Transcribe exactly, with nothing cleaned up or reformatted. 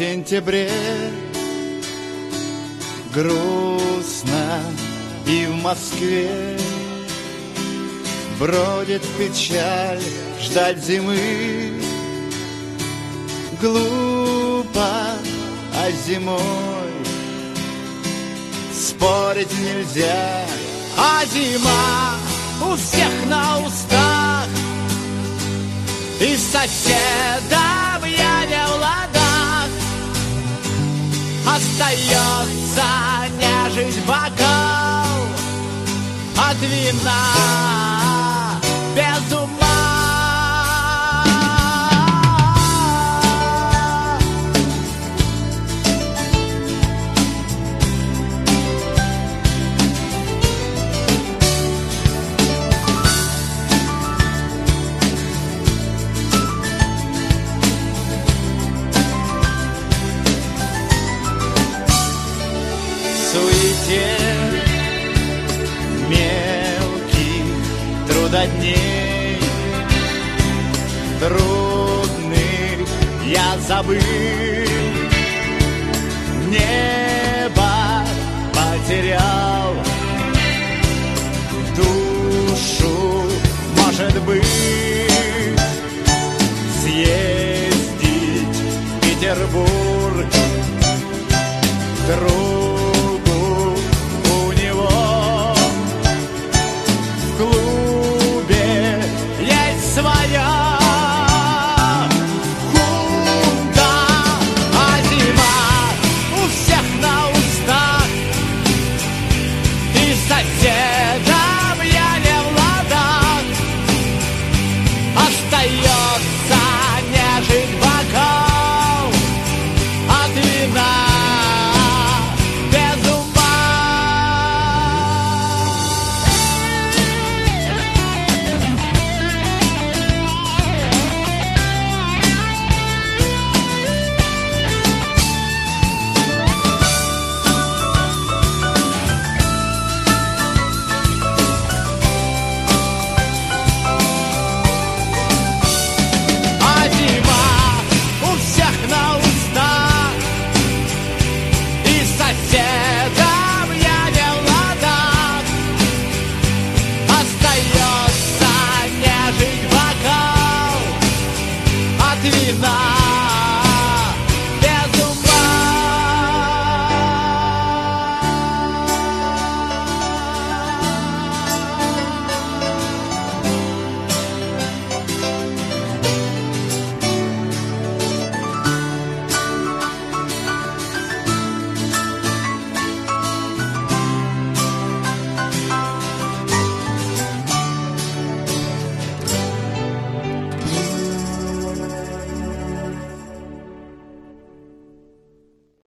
сентябре грустно и в Москве бродит печаль ждать зимы. Глупо, а зимой спорить нельзя. А зима у всех на устах, и с соседом я не в ладах. Остается нежить бокал от вина без ума. Суете мелких трудодней трудных я забыл. Небо потерял, душу, может быть, съездить в Петербург. Друг